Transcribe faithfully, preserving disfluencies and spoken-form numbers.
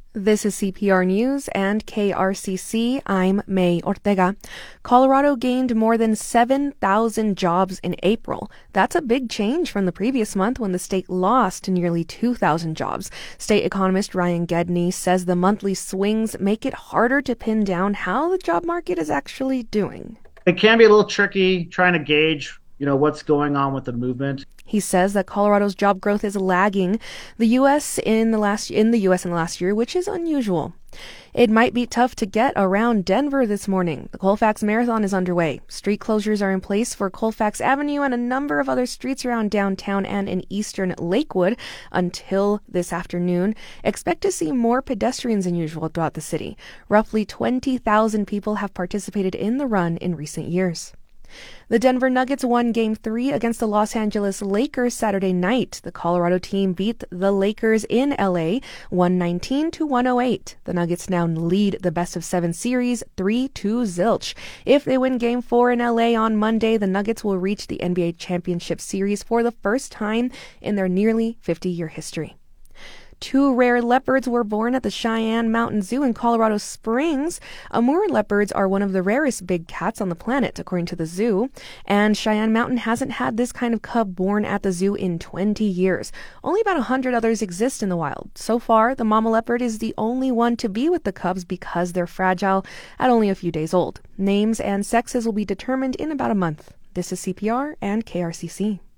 This is C P R News and K R C C. I'm May Ortega. Colorado gained more than seven thousand jobs in April. That's a big change from the previous month when the state lost nearly two thousand jobs. State economist Ryan Gedney says the monthly swings make it harder to pin down how the job market is actually doing. It can be a little tricky trying to gauge, you know, what's going on with the movement. He says that Colorado's job growth is lagging the U S in the last in the U S in the last year, which is unusual. It might be tough to get around Denver this morning. The Colfax Marathon is underway. Street closures are in place for Colfax Avenue and a number of other streets around downtown and in eastern Lakewood until this afternoon. Expect to see more pedestrians than usual throughout the city. Roughly twenty thousand people have participated in the run in recent years. The Denver Nuggets won Game three against the Los Angeles Lakers Saturday night. The Colorado team beat the Lakers in L A one nineteen to one oh eight. The Nuggets now lead the best-of-seven series three two zilch. If they win Game four in L A on Monday, the Nuggets will reach the N B A Championship Series for the first time in their nearly fifty-year history. Two rare leopards were born at the Cheyenne Mountain Zoo in Colorado Springs. Amur leopards are one of the rarest big cats on the planet, according to the zoo. And Cheyenne Mountain hasn't had this kind of cub born at the zoo in twenty years. Only about one hundred others exist in the wild. So far, the mama leopard is the only one to be with the cubs because they're fragile at only a few days old. Names and sexes will be determined in about a month. This is C P R and K R C C.